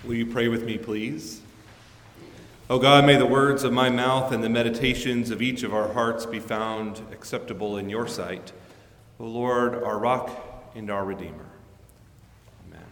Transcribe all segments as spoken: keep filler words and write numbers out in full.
Will you pray with me, please? O God, may the words of my mouth and the meditations of each of our hearts be found acceptable in your sight. O Lord, our rock and our Redeemer. Amen.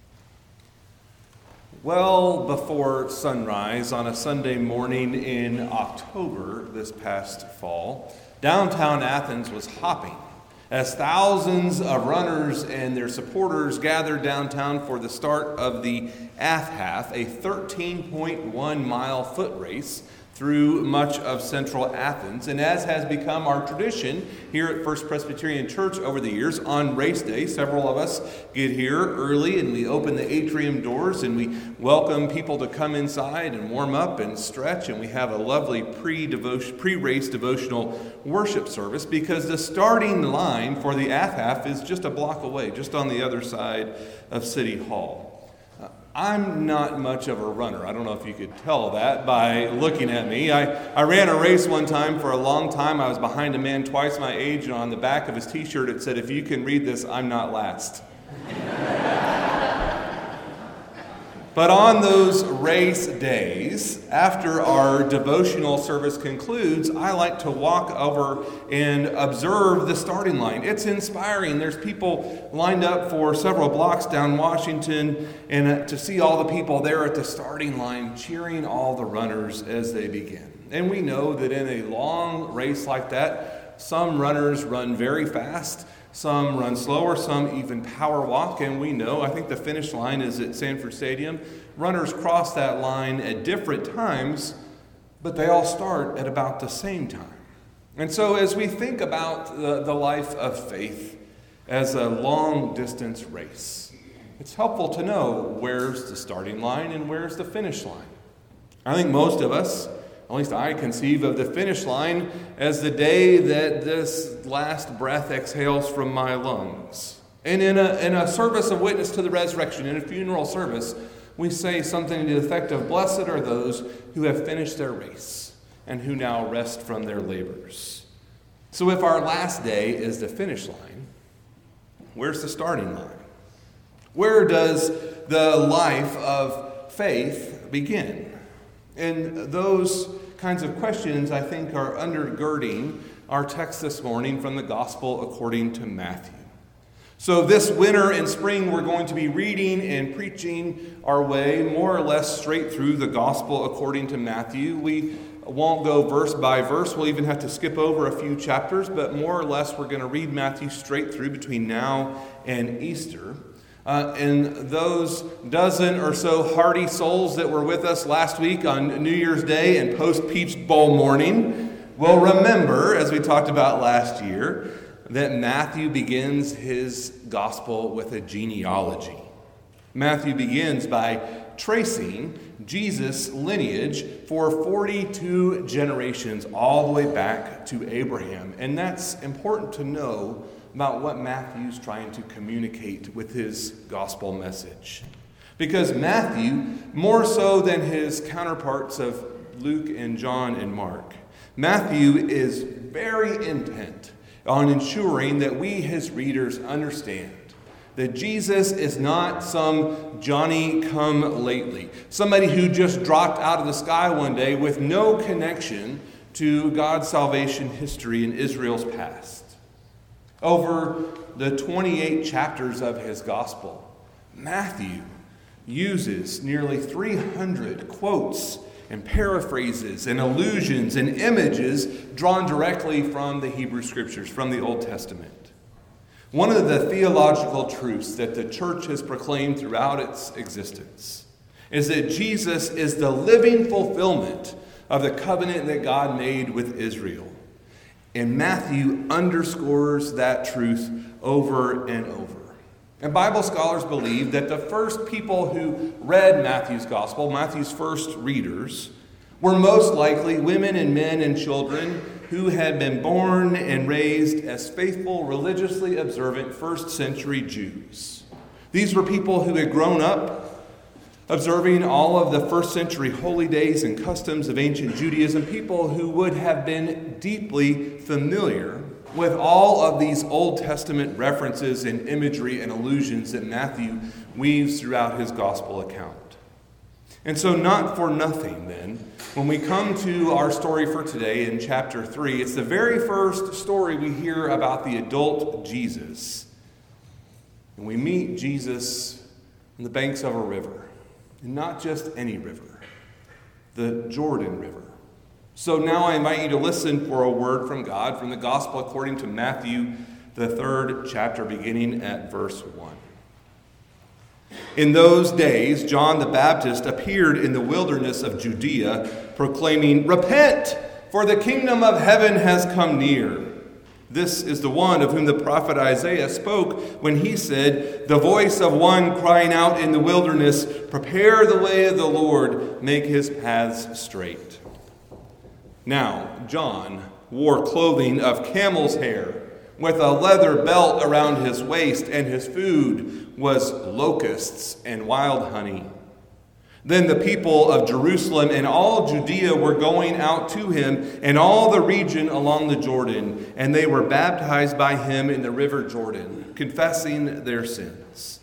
Well before sunrise on a Sunday morning in October this past fall, downtown Athens was hopping as thousands of runners and their supporters gathered downtown for the start of the Ath Half, a thirteen point one mile foot race through much of central Athens. And as has become our tradition here at First Presbyterian Church over the years, on race day, several of us get here early and we open the atrium doors and we welcome people to come inside and warm up and stretch. And we have a lovely pre-devotion, pre-race devotional worship service because the starting line for the Ath Half is just a block away, just on the other side of City Hall. I'm not much of a runner. I don't know if you could tell that by looking at me. I, I ran a race one time for a long time. I was behind a man twice my age, and on the back of his t-shirt it said, "If you can read this, I'm not last." But on those race days, after our devotional service concludes, I like to walk over and observe the starting line. It's inspiring. There's people lined up for several blocks down Washington, and to see all the people there at the starting line cheering all the runners as they begin. And we know that in a long race like that, some runners run very fast, some run slower, some even power walk, and we know, I think the finish line is at Sanford Stadium. Runners cross that line at different times, but they all start at about the same time. And so as we think about the, the life of faith as a long-distance race, it's helpful to know where's the starting line and where's the finish line. I think most of us, at least I conceive of the finish line as the day that this last breath exhales from my lungs. And in a, in a service of witness to the resurrection, in a funeral service, we say something to the effect of, "Blessed are those who have finished their race and who now rest from their labors." So if our last day is the finish line, where's the starting line? Where does the life of faith begin? And those kinds of questions, I think, are undergirding our text this morning from the Gospel according to Matthew. So this winter and spring, we're going to be reading and preaching our way more or less straight through the Gospel according to Matthew. We won't go verse by verse. We'll even have to skip over a few chapters, but more or less we're going to read Matthew straight through between now and Easter. Uh, and those dozen or so hardy souls that were with us last week on New Year's Day and post-Peach Bowl morning will remember, as we talked about last year, that Matthew begins his gospel with a genealogy. Matthew begins by tracing Jesus' lineage for forty-two generations all the way back to Abraham. And that's important to know about what Matthew's trying to communicate with his gospel message. Because Matthew, more so than his counterparts of Luke and John and Mark, Matthew is very intent on ensuring that we, his readers, understand that Jesus is not some Johnny-come-lately, somebody who just dropped out of the sky one day with no connection to God's salvation history in Israel's past. Over the twenty-eight chapters of his gospel, Matthew uses nearly three hundred quotes and paraphrases and allusions and images drawn directly from the Hebrew Scriptures, from the Old Testament. One of the theological truths that the church has proclaimed throughout its existence is that Jesus is the living fulfillment of the covenant that God made with Israel. And Matthew underscores that truth over and over. And Bible scholars believe that the first people who read Matthew's gospel, Matthew's first readers, were most likely women and men and children who had been born and raised as faithful, religiously observant first century Jews. These were people who had grown up observing all of the first century holy days and customs of ancient Judaism, people who would have been deeply familiar with all of these Old Testament references and imagery and allusions that Matthew weaves throughout his gospel account. And so, not for nothing, then, when we come to our story for today in chapter three, it's the very first story we hear about the adult Jesus. And we meet Jesus on the banks of a river, and not just any river, the Jordan River. So now I invite you to listen for a word from God from the Gospel according to Matthew, the third chapter, beginning at verse one. In those days, John the Baptist appeared in the wilderness of Judea, proclaiming, "Repent, for the kingdom of heaven has come near." This is the one of whom the prophet Isaiah spoke when he said, "The voice of one crying out in the wilderness, prepare the way of the Lord, make his paths straight." Now, John wore clothing of camel's hair, with a leather belt around his waist, and his food was locusts and wild honey. Then the people of Jerusalem and all Judea were going out to him, and all the region along the Jordan, and they were baptized by him in the river Jordan, confessing their sins.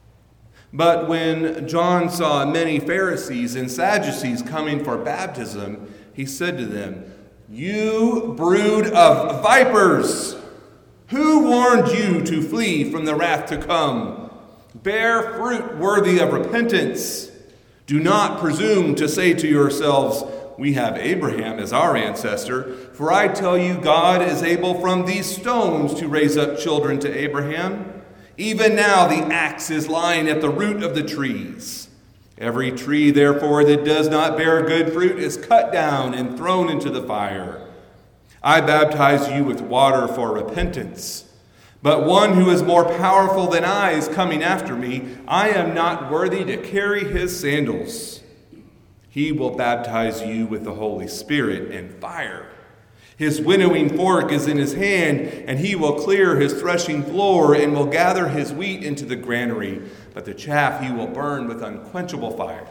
But when John saw many Pharisees and Sadducees coming for baptism, he said to them, "You brood of vipers! Who warned you to flee from the wrath to come? Bear fruit worthy of repentance. Do not presume to say to yourselves, 'We have Abraham as our ancestor,' for I tell you, God is able from these stones to raise up children to Abraham. Even now the axe is lying at the root of the trees. Every tree, therefore, that does not bear good fruit is cut down and thrown into the fire. I baptize you with water for repentance, but one who is more powerful than I is coming after me. I am not worthy to carry his sandals. He will baptize you with the Holy Spirit and fire. His winnowing fork is in his hand, and he will clear his threshing floor and will gather his wheat into the granary, but the chaff he will burn with unquenchable fire."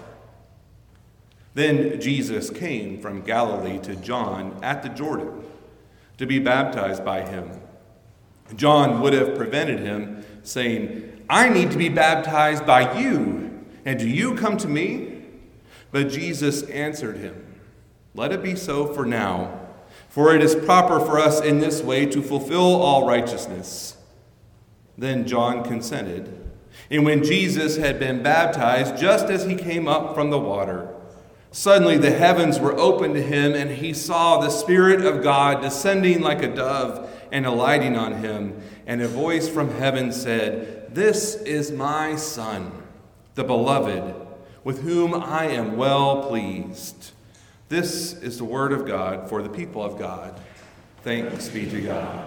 Then Jesus came from Galilee to John at the Jordan to be baptized by him. John would have prevented him, saying, "I need to be baptized by you, and do you come to me?" But Jesus answered him, "Let it be so for now, for it is proper for us in this way to fulfill all righteousness." Then John consented, and when Jesus had been baptized, just as he came up from the water, suddenly the heavens were opened to him, and he saw the Spirit of God descending like a dove and alighting on him. And a voice from heaven said, "This is my Son, the beloved, with whom I am well pleased." This is the word of God for the people of God. Thanks be to God.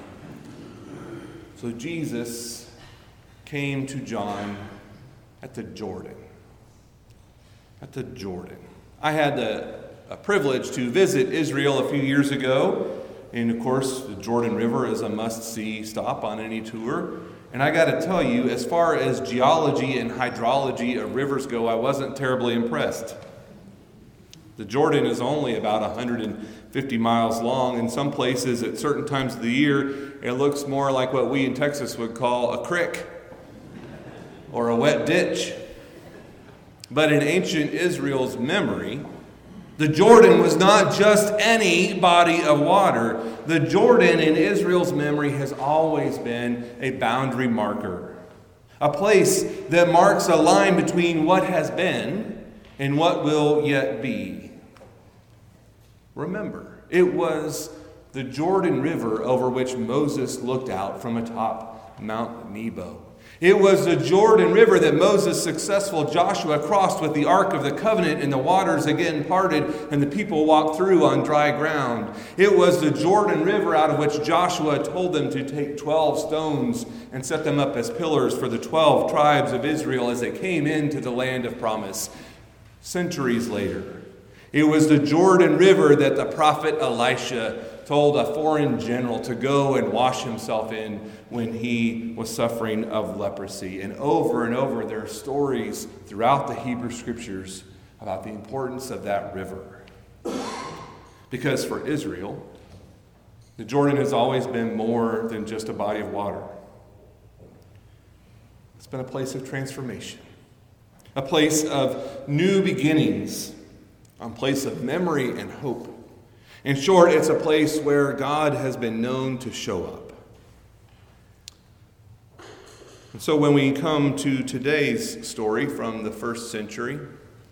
So Jesus came to John at the Jordan. At the Jordan. I had the a privilege to visit Israel a few years ago. And of course, the Jordan River is a must-see stop on any tour. And I got to tell you, as far as geology and hydrology of rivers go, I wasn't terribly impressed. The Jordan is only about one hundred fifty miles long. In some places, at certain times of the year, it looks more like what we in Texas would call a creek or a wet ditch. But in ancient Israel's memory, the Jordan was not just any body of water. The Jordan in Israel's memory has always been a boundary marker, a place that marks a line between what has been and what will yet be. Remember, it was the Jordan River over which Moses looked out from atop Mount Nebo. It was the Jordan River that Moses' successful Joshua crossed with the Ark of the Covenant, and the waters again parted, and the people walked through on dry ground. It was the Jordan River out of which Joshua told them to take twelve stones and set them up as pillars for the twelve tribes of Israel as they came into the land of promise centuries later. It was the Jordan River that the prophet Elisha told a foreign general to go and wash himself in when he was suffering of leprosy. And over and over, there are stories throughout the Hebrew Scriptures about the importance of that river. Because for Israel, the Jordan has always been more than just a body of water. It's been a place of transformation. a place of new beginnings, a place of memory and hope. In short, it's a place where God has been known to show up. And so when we come to today's story from the first century,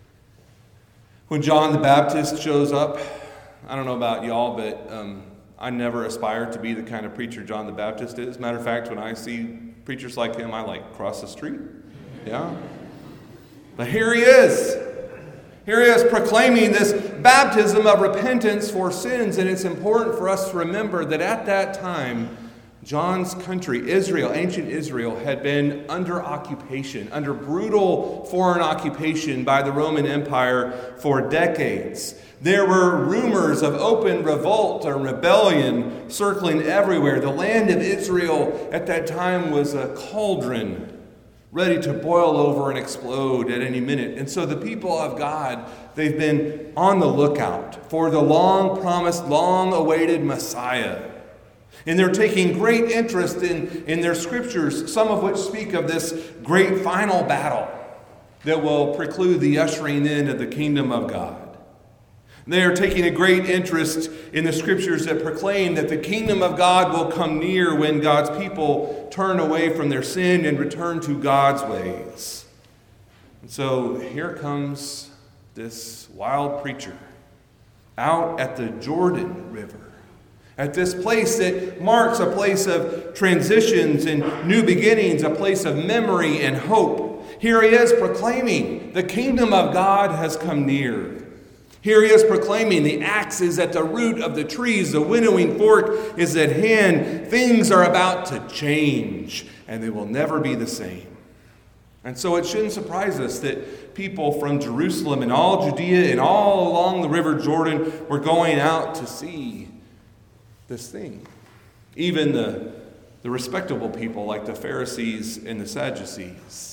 when John the Baptist shows up, I don't know about y'all, but um, I never aspire to be the kind of preacher John the Baptist is. Matter of fact, when I see preachers like him, I like cross the street. Yeah. But here he is. Here he is proclaiming this baptism of repentance for sins. And it's important for us to remember that at that time, John's country, Israel, ancient Israel, had been under occupation, under brutal foreign occupation by the Roman Empire for decades. There were rumors of open revolt or rebellion circling everywhere. The land of Israel at that time was a cauldron ready to boil over and explode at any minute. And so the people of God, they've been on the lookout for the long-promised, long-awaited Messiah. And they're taking great interest in, in their scriptures, some of which speak of this great final battle that will preclude the ushering in of the kingdom of God. They are taking a great interest in the scriptures that proclaim that the kingdom of God will come near when God's people turn away from their sin and return to God's ways. And so here comes this wild preacher out at the Jordan River, at this place that marks a place of transitions and new beginnings, a place of memory and hope. Here he is proclaiming the kingdom of God has come near. Here he is proclaiming the axe is at the root of the trees, the winnowing fork is at hand. Things are about to change, and they will never be the same. And so it shouldn't surprise us that people from Jerusalem and all Judea and all along the river Jordan were going out to see this thing. Even the, the respectable people like the Pharisees and the Sadducees.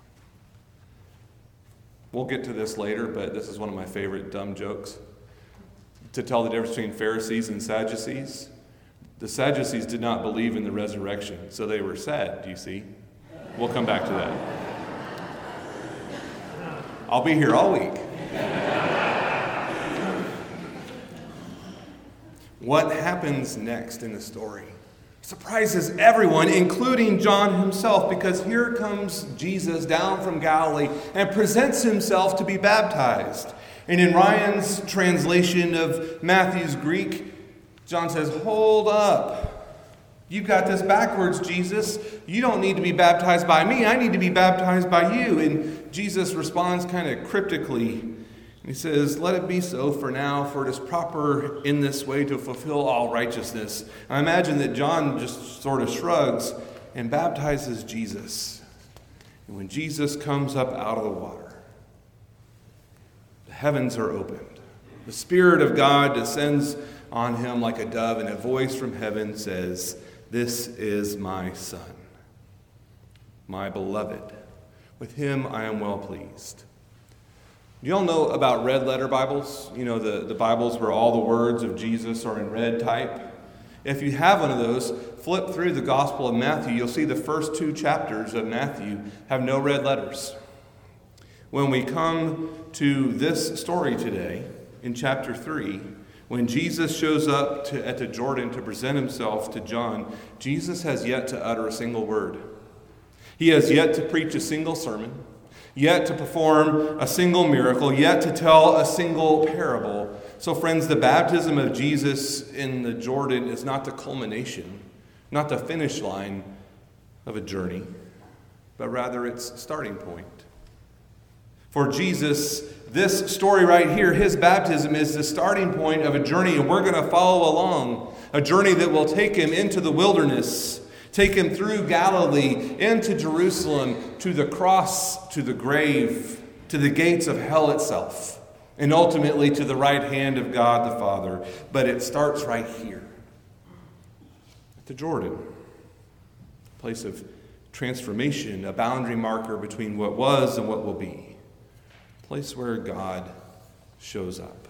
We'll get to this later, but this is one of my favorite dumb jokes. To tell the difference between Pharisees and Sadducees. The Sadducees did not believe in the resurrection, so they were sad, do you see? We'll come back to that. I'll be here all week. What happens next in the story surprises everyone, including John himself, because here comes Jesus down from Galilee and presents himself to be baptized. And in Ryan's translation of Matthew's Greek, John says, "Hold up. You've got this backwards, Jesus. You don't need to be baptized by me. I need to be baptized by you." And Jesus responds kind of cryptically. He says, "Let it be so for now, for it is proper in this way to fulfill all righteousness." I imagine that John just sort of shrugs and baptizes Jesus. And when Jesus comes up out of the water, the heavens are opened. The Spirit of God descends on him like a dove, and a voice from heaven says, "This is my Son, my beloved. With him I am well pleased." Do you all know about red letter Bibles? You know, the, the Bibles where all the words of Jesus are in red type? If you have one of those, flip through the Gospel of Matthew. You'll see the first two chapters of Matthew have no red letters. When we come to this story today, in chapter three, when Jesus shows up to, at the Jordan to present himself to John, Jesus has yet to utter a single word. He has yet to preach a single sermon, yet to perform a single miracle, yet to tell a single parable. So friends, the baptism of Jesus in the Jordan is not the culmination, not the finish line of a journey, but rather its starting point. For Jesus, this story right here, his baptism is the starting point of a journey, and we're going to follow along, a journey that will take him into the wilderness, take him through Galilee, into Jerusalem, to the cross, to the grave, to the gates of hell itself, and ultimately to the right hand of God the Father. But it starts right here, at the Jordan, a place of transformation, a boundary marker between what was and what will be, a place where God shows up.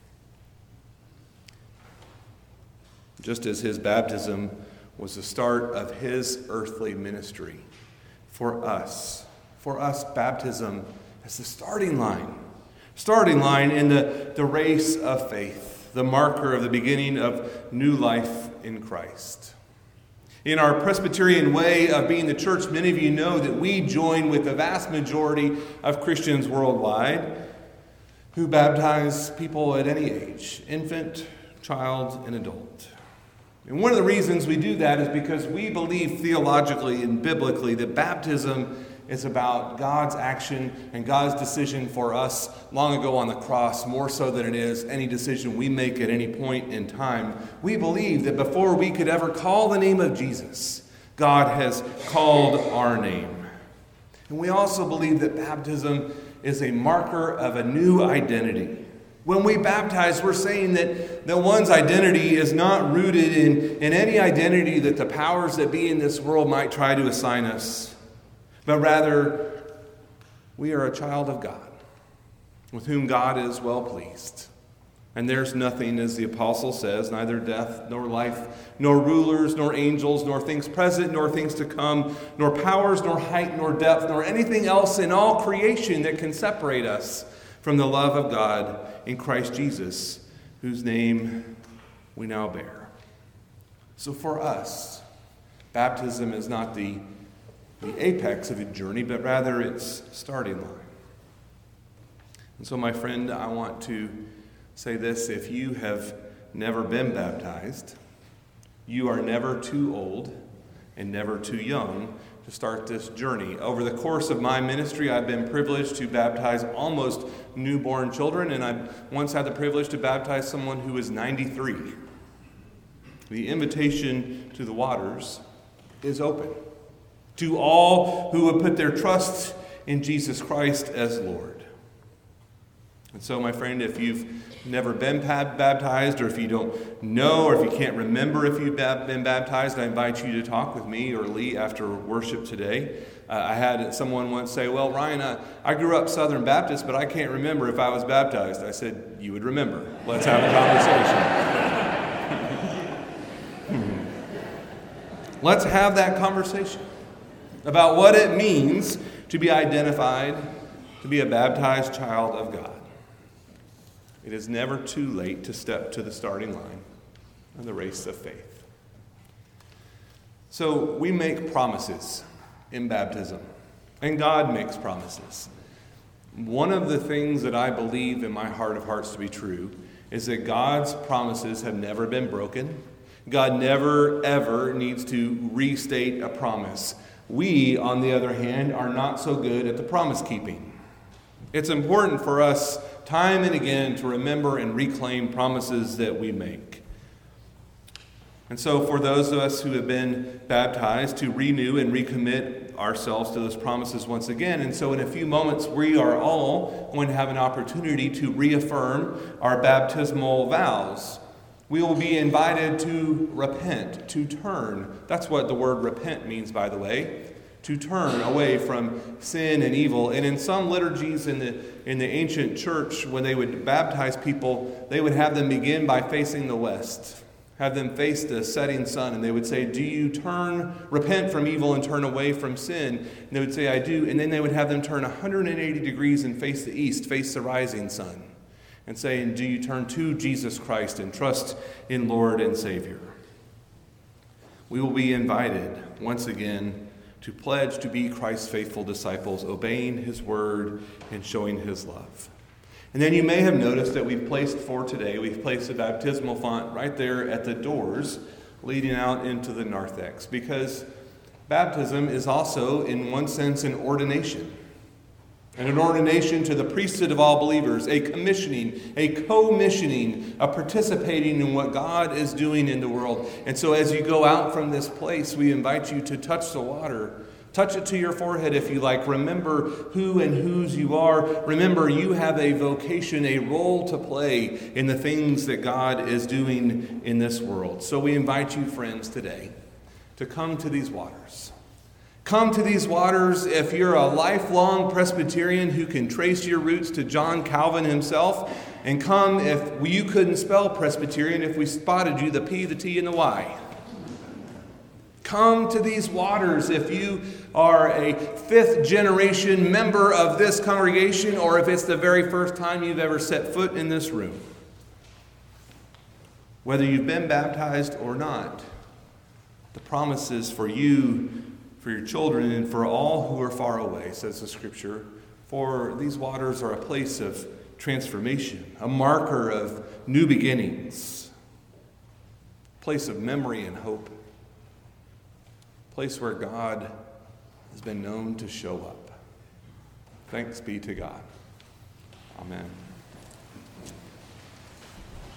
Just as his baptism was the start of his earthly ministry, for us, for us, baptism It's the starting line. Starting line in the, the race of faith, the marker of the beginning of new life in Christ. In our Presbyterian way of being the church, many of you know that we join with the vast majority of Christians worldwide who baptize people at any age, infant, child, and adult. And one of the reasons we do that is because we believe theologically and biblically that baptism is about God's action and God's decision for us long ago on the cross, more so than it is any decision we make at any point in time. We believe that before we could ever call the name of Jesus, God has called our name. And we also believe that baptism is a marker of a new identity. When we baptize, we're saying that, that one's identity is not rooted in, in any identity that the powers that be in this world might try to assign us, but rather we are a child of God, with whom God is well pleased. And there's nothing, as the apostle says, neither death nor life, nor rulers, nor angels, nor things present, nor things to come, nor powers, nor height, nor depth, nor anything else in all creation that can separate us from the love of God in Christ Jesus, whose name we now bear. So for us, baptism is not the, the apex of a journey, but rather its starting line. And so, my friend, I want to say this: if you have never been baptized, you are never too old and never too young to start this journey. Over the course of my ministry, I've been privileged to baptize almost newborn children, and I once had the privilege to baptize someone who was ninety-three. The invitation to the waters is open to all who would put their trust in Jesus Christ as Lord. And so, my friend, if you've never been baptized, or if you don't know, or if you can't remember if you've been baptized, I invite you to talk with me or Lee after worship today. Uh, I had someone once say, well, Ryan, I, I grew up Southern Baptist, but I can't remember if I was baptized. I said, you would remember. Let's have a conversation. Let's have that conversation about what it means to be identified, to be a baptized child of God. It is never too late to step to the starting line of the race of faith. So we make promises in baptism, and God makes promises. One of the things that I believe in my heart of hearts to be true is that God's promises have never been broken. God never, ever needs to restate a promise. We, on the other hand, are not so good at the promise keeping. It's important for us time and again to remember and reclaim promises that we make. And so for those of us who have been baptized, to renew and recommit ourselves to those promises once again. And so in a few moments, we are all going to have an opportunity to reaffirm our baptismal vows. We will be invited to repent, to turn. That's what the word repent means, by the way. To turn away from sin and evil. And in some liturgies in the in the ancient church, when they would baptize people, they would have them begin by facing the west, have them face the setting sun, and they would say, do you turn, repent from evil and turn away from sin? And they would say, I do. And then they would have them turn one hundred eighty degrees and face the east, face the rising sun, and say, do you turn to Jesus Christ and trust in Lord and Savior? We will be invited once again to pledge to be Christ's faithful disciples, obeying his word and showing his love. And then you may have noticed that we've placed for today, we've placed a baptismal font right there at the doors leading out into the narthex, because baptism is also, in one sense, an ordination. And an ordination to the priesthood of all believers, a commissioning, a co-missioning, a participating in what God is doing in the world. And so as you go out from this place, we invite you to touch the water. Touch it to your forehead if you like. Remember who and whose you are. Remember you have a vocation, a role to play in the things that God is doing in this world. So we invite you, friends, today to come to these waters. Come to these waters if you're a lifelong Presbyterian who can trace your roots to John Calvin himself. And come if you couldn't spell Presbyterian if we spotted you the P, the T, and the Y. Come to these waters if you are a fifth generation member of this congregation, or if it's the very first time you've ever set foot in this room. Whether you've been baptized or not, the promise is for you, for your children, and for all who are far away, says the Scripture. For these waters are a place of transformation, a marker of new beginnings, a place of memory and hope, a place where God has been known to show up. Thanks be to God. Amen.